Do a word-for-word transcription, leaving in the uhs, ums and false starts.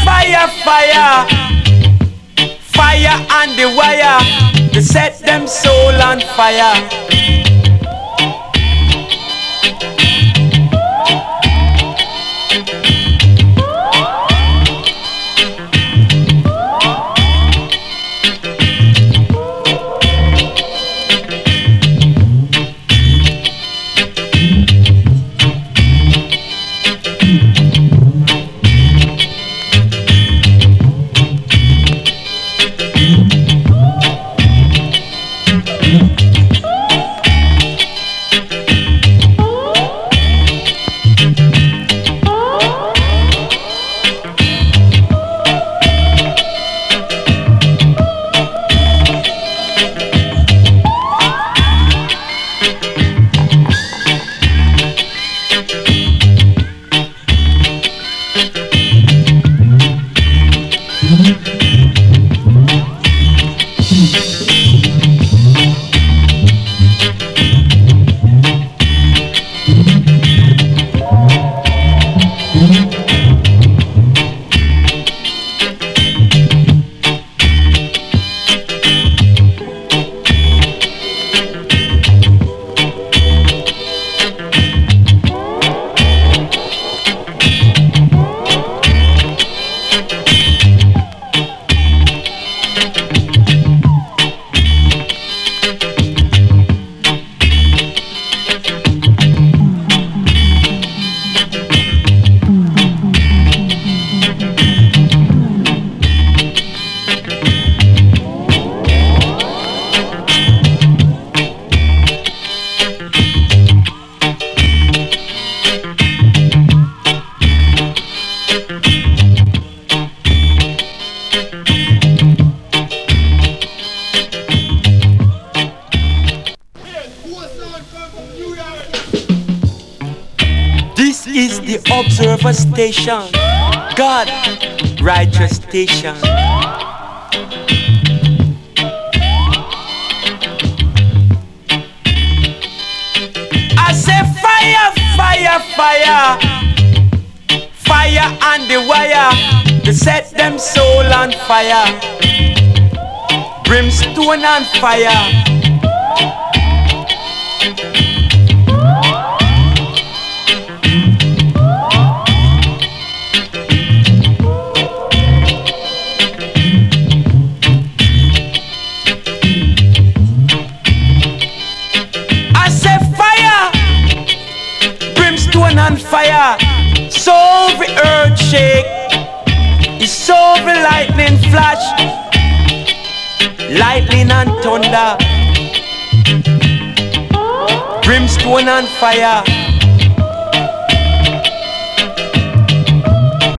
fire, fire, fire on the wire to set them soul on fire. This is the Observer Station, God, Righteous Station. I say fire, fire, fire, fire on the wire to set them soul on fire. Brimstone on fire. On fire, so the earth shake, so the lightning flash, lightning and thunder, brimstone on fire.